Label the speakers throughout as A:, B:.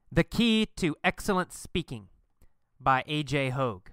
A: The Key to Excellent Speaking by A.J. Hogue.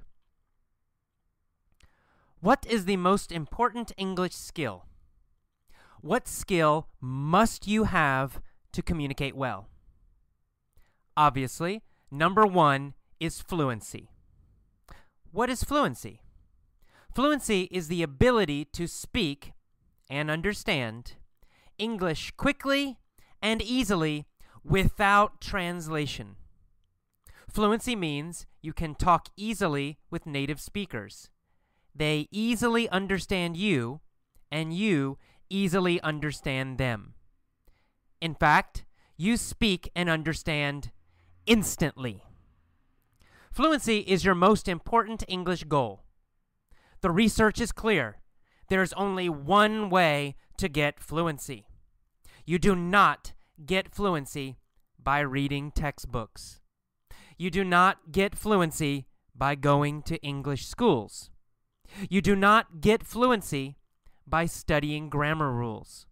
A: What is the most important English skill? What skill must you have to communicate well? Obviously, number one is fluency. What is fluency? Fluency is the ability to speak and understand English quickly and easily without translation. Fluency means you can talk easily with native speakers. They easily understand you, and you easily understand them. In fact, you speak and understand instantly. Fluency is your most important English goal. The research is clear. There's only one way to get fluency. You do not get fluency by reading textbooks. You do not get fluency by going to English schools. You do not get fluency by studying grammar rules.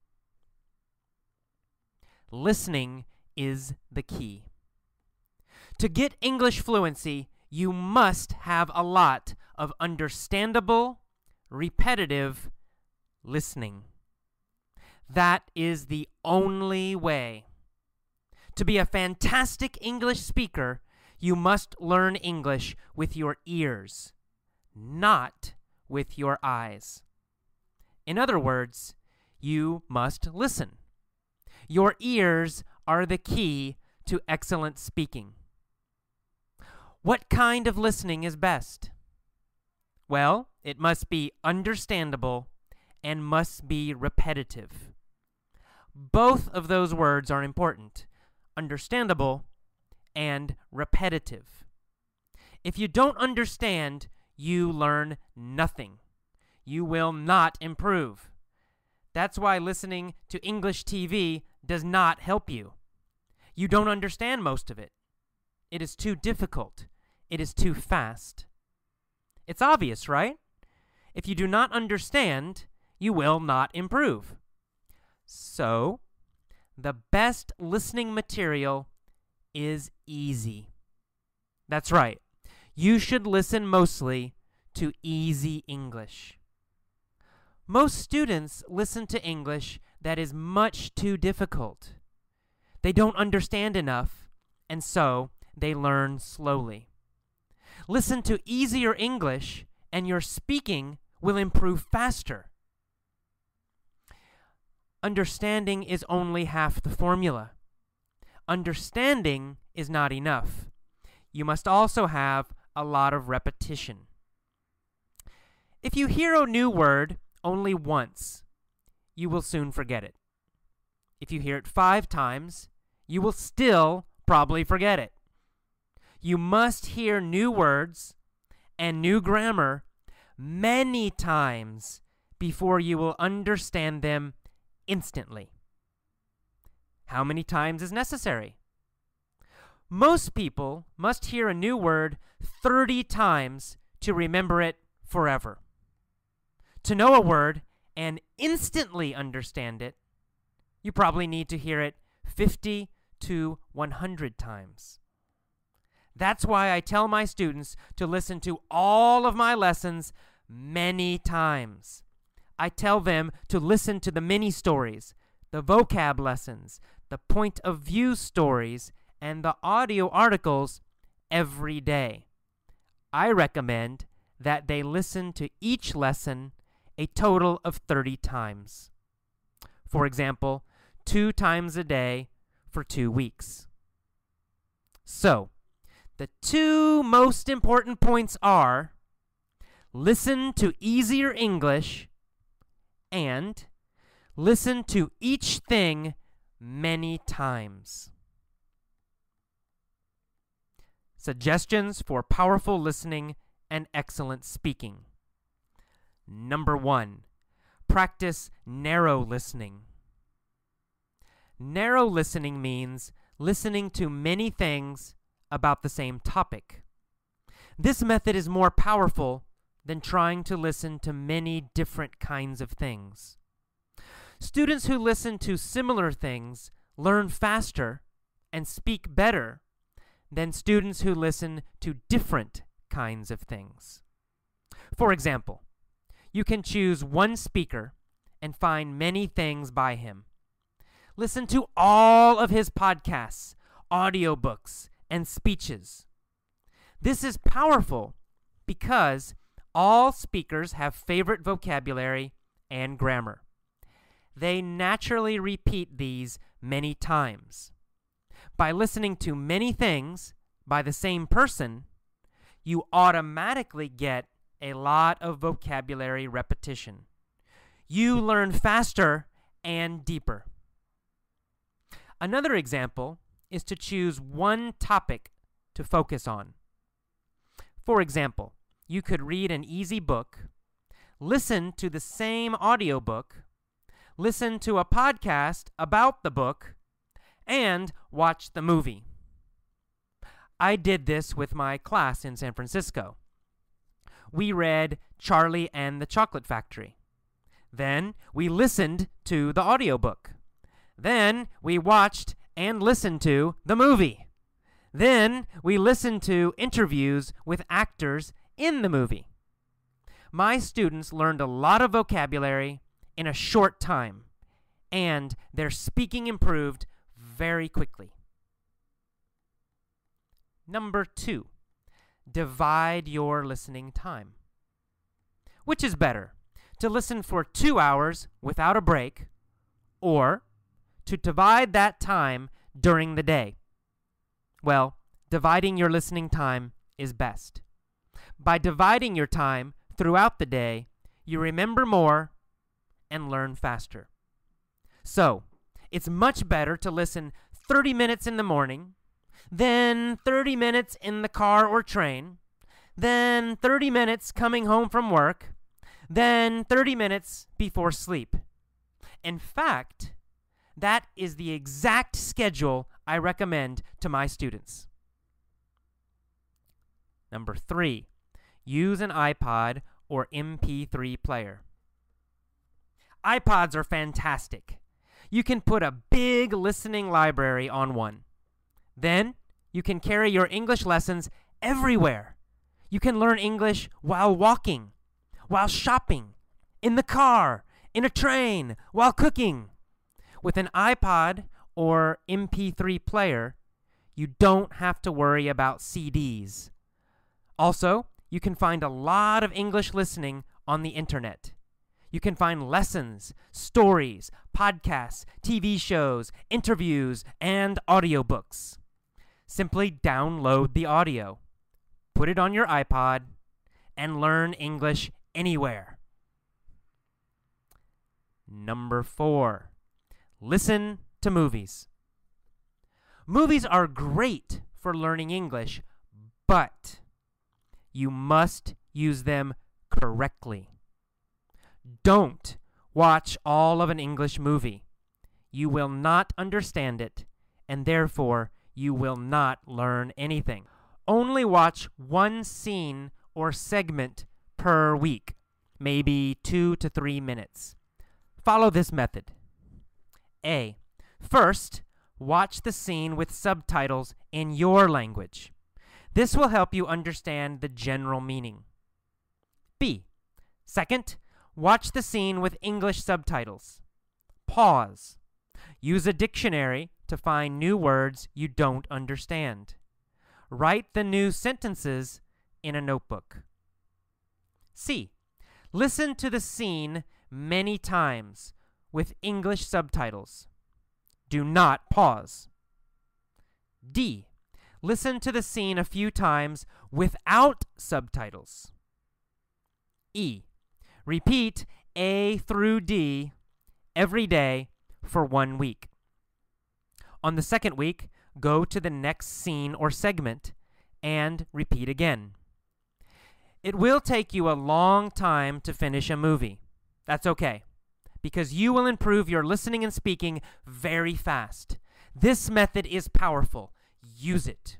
A: Listening is the key. To get English fluency, you must have a lot of understandable, repetitive listening. That is the only way. To be a fantastic English speaker, you must learn English with your ears, not with your eyes. In other words, you must listen. Your ears are the key to excellent speaking. What kind of listening is best? Well, it must be understandable and must be repetitive. Both of those words are important, understandable and repetitive. If you don't understand, you learn nothing. You will not improve. That's why listening to English TV does not help you. You don't understand most of it. It is too difficult. It is too fast. It's obvious, right? If you do not understand, you will not improve. So, the best listening material is easy. That's right. You should listen mostly to easy English. Most students listen to English that is much too difficult. They don't understand enough, and so they learn slowly. Listen to easier English, and your speaking will improve faster. Understanding is only half the formula. Understanding is not enough. You must also have a lot of repetition. If you hear a new word only once, you will soon forget it. If you hear it 5 times, you will still probably forget it. You must hear new words and new grammar many times before you will understand them instantly. How many times is necessary? Most people must hear a new word 30 times to remember it forever. To know a word and instantly understand it, you probably need to hear it 50 to 100 times. That's why I tell my students to listen to all of my lessons many times. I tell them to listen to the mini stories, the vocab lessons, the point of view stories, and the audio articles every day. I recommend that they listen to each lesson a total of 30 times. For example, 2 times a day for 2 weeks. So, the 2 most important points are: listen to easier English and listen to each thing many times. Suggestions for powerful listening and excellent speaking. Number 1, practice narrow listening. Narrow listening means listening to many things about the same topic. This method is more powerful than trying to listen to many different kinds of things. Students who listen to similar things learn faster and speak better than students who listen to different kinds of things. For example, you can choose one speaker and find many things by him. Listen to all of his podcasts, audiobooks, and speeches. This is powerful because all speakers have favorite vocabulary and grammar. They naturally repeat these many times. By listening to many things by the same person, you automatically get a lot of vocabulary repetition. You learn faster and deeper. Another example is to choose one topic to focus on. For example, you could read an easy book, listen to the same audiobook, listen to a podcast about the book, and watch the movie. I did this with my class in San Francisco. We read Charlie and the Chocolate Factory. Then we listened to the audiobook. Then we watched and listened to the movie. Then we listened to interviews with actors in the movie. My students learned a lot of vocabulary in a short time, and their speaking improved very quickly. Number 2, divide your listening time. Which is better, to listen for 2 hours without a break, or to divide that time during the day? Well, dividing your listening time is best. By dividing your time throughout the day, you remember more and learn faster. So, it's much better to listen 30 minutes in the morning, then 30 minutes in the car or train, then 30 minutes coming home from work, then 30 minutes before sleep. In fact, that is the exact schedule I recommend to my students. Number 3, use an iPod or MP3 player. iPods are fantastic. You can put a big listening library on one. Then you can carry your English lessons everywhere. You can learn English while walking, while shopping, in the car, in a train, while cooking. With an iPod or MP3 player, you don't have to worry about CDs. Also, you can find a lot of English listening on the internet. You can find lessons, stories, podcasts, TV shows, interviews, and audiobooks. Simply download the audio, put it on your iPod, and learn English anywhere. Number 4, listen to movies. Movies are great for learning English, but you must use them correctly. Don't watch all of an English movie. You will not understand it, and therefore you will not learn anything. Only watch one scene or segment per week, maybe 2 to 3 minutes. Follow this method. A. First, watch the scene with subtitles in your language. This will help you understand the general meaning. B. Second, watch the scene with English subtitles. Pause. Use a dictionary to find new words you don't understand. Write the new sentences in a notebook. C. Listen to the scene many times with English subtitles. Do not pause. D. Listen to the scene a few times without subtitles. E. Repeat A through D every day for 1 week. On the second week, go to the next scene or segment and repeat again. It will take you a long time to finish a movie. That's okay, because you will improve your listening and speaking very fast. This method is powerful. Use it.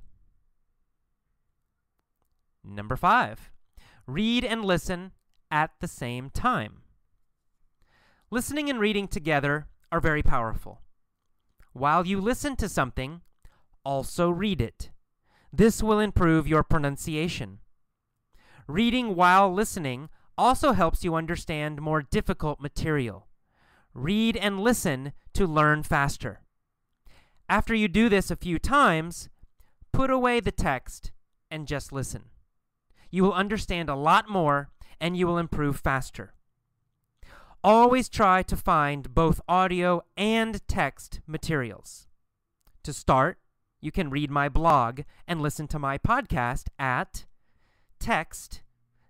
A: Number 5, read and listen at the same time. Listening and reading together are very powerful. While you listen to something, also read it. This will improve your pronunciation. Reading while listening also helps you understand more difficult material. Read and listen to learn faster. After you do this a few times, put away the text and just listen. You will understand a lot more and you will improve faster. Always try to find both audio and text materials. To start, you can read my blog and listen to my podcast at text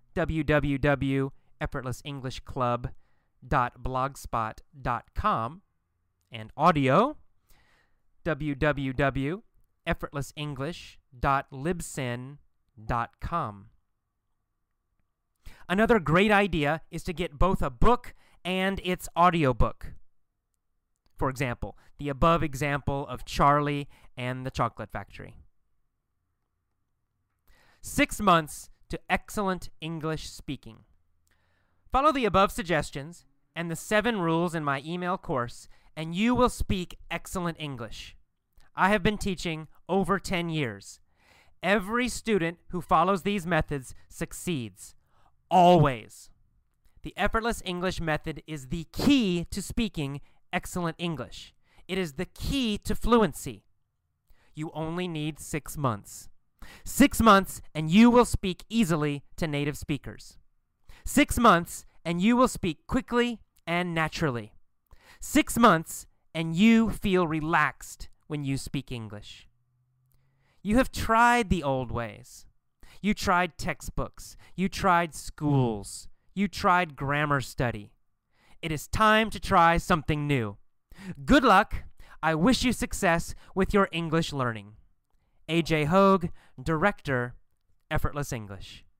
A: www.effortlessenglishclub.blogspot.com and audio www.effortlessenglish.libsyn.com. Another great idea is to get both a book and its audiobook. For example, the above example of Charlie and the Chocolate Factory. 6 months to excellent English speaking. Follow the above suggestions and the 7 rules in my email course, and you will speak excellent English. I have been teaching over 10 years. Every student who follows these methods succeeds. Always. The Effortless English method is the key to speaking excellent English. It is the key to fluency. You only need 6 months. 6 months and you will speak easily to native speakers. 6 months and you will speak quickly and naturally. 6 months and you feel relaxed when you speak English. You have tried the old ways. You tried textbooks. You tried schools. You tried grammar study. It is time to try something new. Good luck. I wish you success with your English learning. A.J. Hogue, Director, Effortless English.